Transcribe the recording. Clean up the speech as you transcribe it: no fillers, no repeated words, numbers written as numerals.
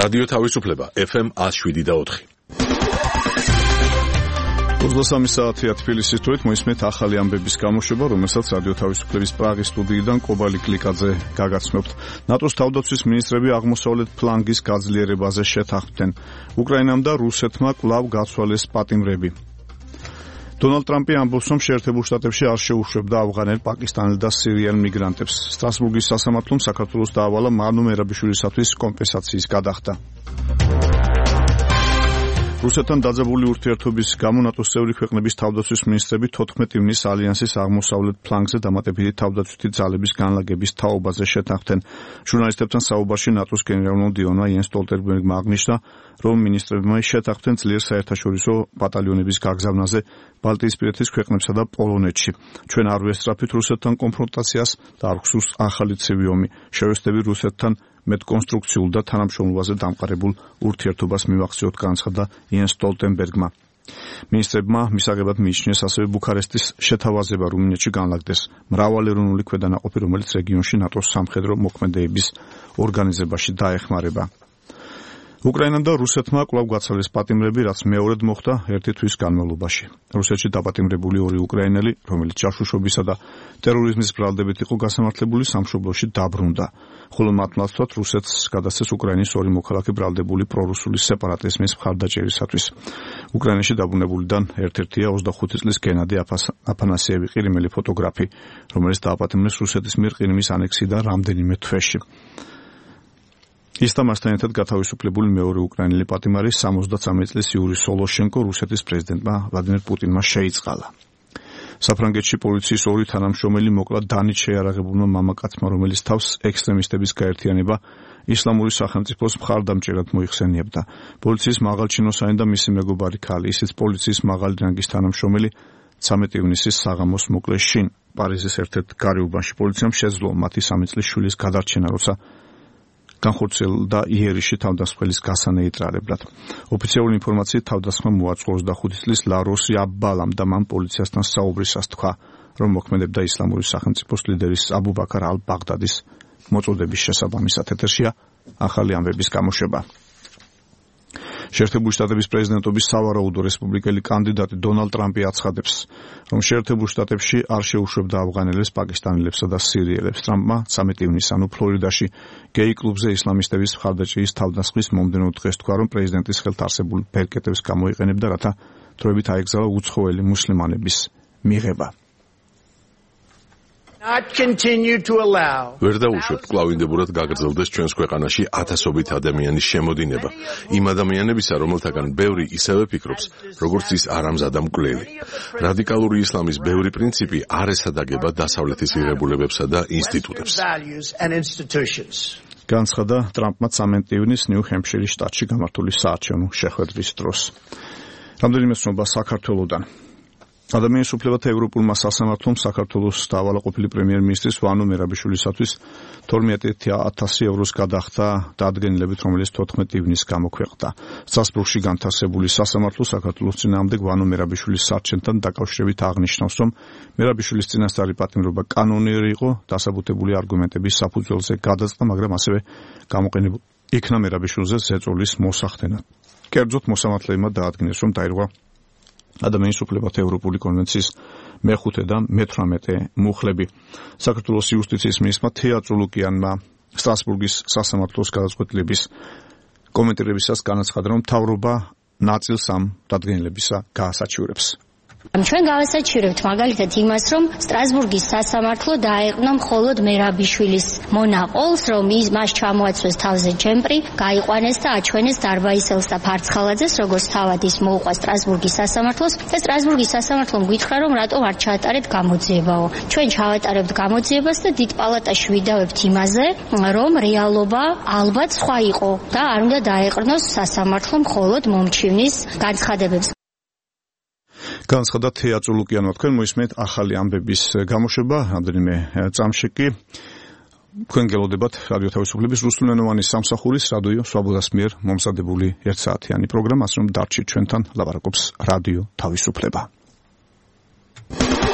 რადიო თავისუფლება FM 107.4. 23 საათია თბილისის თვით მოისმენთ ახალი ამბების გამოშვება, რომელსაც რადიო თავისუფლების პრაღის სტუდიიდან კობალი კლიკაძე გაგაცნობთ. ნატოს თავდაცვის მინისტრები აღმოსავლეთ ფლანგის გაძლიერებაზე შეთანხმდნენ. უკრაინამ და რუსეთმა კვლავ გაცვალეს პატიმრები. დონალდ ტრამპი ამბობს, რომ შეერთებულ შტატებში არ შეუშვებდა ავღანელ, პაკისტანელ და სირიელ მიგრანტებს. სტრასბურგის სასამართლომ საქართველოს დაავალა მანუ მერაბიშვილისათვის კომპენსაციის გადახდა. რუსეთთან დაძაბული ურთიერთობის გამო ნატოს წევრი ქვეყნების თავდაცვის მინისტრები 14 ივნისს ალიანსის აღმოსავლეთ ფლანგზე დამატებითი თავდაცვითი ძალების განლაგების თაობაზე შეთანხმდნენ. ჟურნალისტებთან საუბარში ნატოს გენერალ-მდივანმა იენს სტოლტენბერგმა აღნიშნა, რომ მინისტრებმა შეთანხმდნენ ძლიერ საერთაშორისო ბატალიონების გაგზავნაზე ბალტიისპირეთის ქვეყნებსა და პოლონეთში. ჩვენ არ ვესწრაფით რუსეთთან კონფრონტაციას და არ გვსურს ახალი ცივი ომი. შევესწრები რუსეთთან მეტკონსტრუქციულ და თანამშრომლობაზე დამყარებულ ურთიერთობას მივახციოთ, განცხადა იენს სტოლტენბერგმა. მინისტრებმა მისაღებად მიიჩნიეს ასევე ბუქარესტის შეთავაზება რუმინეთში განლაგდეს მრავალეროვნული ქვედანაყოფი, რომელიც რეგიონში ნატოს სამხედრო მოქმედებების ორგანიზებაში დაეხმარება. უკრაინამ და რუსეთმა კვლავ გაცვალეს პატიმრები, რაც მეორედ მოხდა ერთი თვის განმავლობაში. რუსეთში დაპატიმრებული ორი უკრაინელი, რომელიც ჯაშუშობისა და ტერორიზმის ბრალდებით იყო გასამართლებული, სამშობლოში დაბრუნდა. ხოლო მათ მართლაც რუსეთს გადასცეს უკრაინის ორი მოქალაქე ბრალდებული პრორუსული სეპარატიზმის მხარდაჭერისათვის. უკრაინაში დაბრუნებულიდან ერთ-ერთია 25 წლის გენადი აფანასიევი, ყირიმელი ფოტოგრაფი, რომელიც დააპატიმრეს რუსეთის მიერ ყირიმის ანექსიიდან რამდენიმე თვეში. ის და მასთან ერთად გათავისუფლებული მეორე უკრაინელი პატიმარი 73 წლის იური სოლოშენკო რუსეთის პრეზიდენტმა ვლადიმერ პუტინმა შეიწყალა. საფრანგეთში პოლიციის ორი თანამშრომელი მოკლა დანით შეიარაღებულმა მამაკაცმა, რომელიც თავს ექსტრემისტების გაერთიანება ისლამური სახელმწიფოს მხარდამჭერად მოიხსენიებდა. პოლიციის მაღალჩინოსანი და მისი მეგობარი ქალი, ისიც პოლიციის მაღალი რანგის თანამშრომელი 13 ივნისის საღამოს მოკლეს შინ. პარიზის ერთ-ერთ გარეუბანში პოლიციამ შეძლო მათი 3 წლის შვილის გადარჩენა, როცა განხორციელდა იერიში თავდასხმელის გასანეიტრალებლად. ოფიციალური ინფორმაციით თავდასხმა მოაწყო 25 წლის ლაროსი აბბალამ და მან პოლიციასთან საუბრისას თქვა, რომ მოქმედებდა ისლამური სახელმწიფოს ლიდერის აბუ ბაქარ ალ-ბაღდადის მოწოდების შესაბამისად. ეთერშია ახალი ამბების გამოშვება. შეერთებული შტატების პრეზიდენტობის სავარაუდო რესპუბლიკელი კანდიდატი დონალდ ტრამპი აცხადებს, რომ შეერთებულ შტატებში არ შეუშვებდა ავღანელებს, პაკისტანელებსა და სირიელებს. ტრამპმა 13 ივნისს ფლორიდაში გეი კლუბზე ისლამისტების მხარდაჭერის თავდასხმის მომდევნო დღეს თქვა, რომ პრეზიდენტის ხელთ არსებულ ბერკეტებს გამოიყენებდა, რათა დროებით აეგზალა უცხოელი მუსლიმანების მიღება. ვერ დაუშვებთ კლავინდებურად გაგრძელდეს ჩვენს ქვეყანაში ათასობით ადამიანის შემოდინება. იმ ადამიანებისა, რომელთაგან ბევრი ისევე ფიქრობს, როგორც ის არამზადა მკვლელი. რადიკალური ისლამის ბევრი პრინციპი არ ესადაგება დასავლეთის ღირებულებებსა და ინსტიტუტებს. განცხადა ტრამპმა 13 ივნისს ნიუ-ჰემფშირის შტატში გამართული საარჩევნო შეხვედრის დროს. რამდენიმე ცნობა საქართველოდან. ადამიანის უფლებათა ევროპულმა სასამართლომ საქართველოს დაავალა ყოფილი პრემიერ-მინისტრის ვანო მერაბიშვილისათვის 12,000 ევროს გადახდა დადგენილებით, რომელიც 14 ივნისს გამოქვეყნდა. სტრასბურგში განთავსებული სასამართლო საქართველოს წინააღმდეგ ვანო მერაბიშვილის სარჩენთან დაკავშირებით აღნიშნავს, რომ მერაბიშვილის წინასწარი პატიმრობა კანონიერი იყო, დასაბუთებული არგუმენტების საფუძველზე გადაწყდა, მაგრამ ასევე გამოყენებულ იქნა მერაბიშვილზე ზეწოლის მოსახდენად. კერძოდ მოსამართლეებმა დაადგინეს, რომ დაირღვა ადამიანის უფლებათა ევროპული კონვენციის მე-5 და მე-18 მუხლები. საქართველოს იუსტიციის მინისტრმა თეა წულუკიანმა სტრასბურგის სასამართლოს გადაწყვეტილების კომენტირებისას განაცხადა, რომ მთავრობა ნაწილს ამ დადგენილებისა გაასაჩივრებს. ჩვენ გავასაჩივრებთ მაგალითად იმას, რომ სტრასბურგის სასამართლო დაეყნა მხოლოდ მერაბიშვილის მონაყოლს, რომ მას ჩამოაცვეს თავზე ჯემპრი, გაიყვანეს და აჩვენეს დარბაისელს და ფარცხალაძეს, როგორც თავად ის მოუყვა სტრასბურგის სასამართლოს და სტრასბურგის სასამართლომ გითხრა, რომ რატომ არ ჩაატარეთ გამოძიებაო. ჩვენ ჩავატარებთ გამოძიებას და დიდ პალატაში ვიდავებთ იმაზე, რომ რეალობა ალბათ სხვა იყო და არ უნდა დაეყრნოს სასამართლო მხოლოდ მომჩივნის განცხადებებს. განცხადა თეა წულუკიანმა. თქვენ მოისმენთ ახალი ამბების გამოშვება, რამდენიმე წამში კი თქვენ გელოდებათ რადიო თავისუფლების რუსულენოვანი სამსახურის რადიო სვაბოდას მიერ მომზადებული 1 საათიანი პროგრამა, ასე რომ დარჩით ჩვენთან, ლაპარაკობს რადიო თავისუფლება.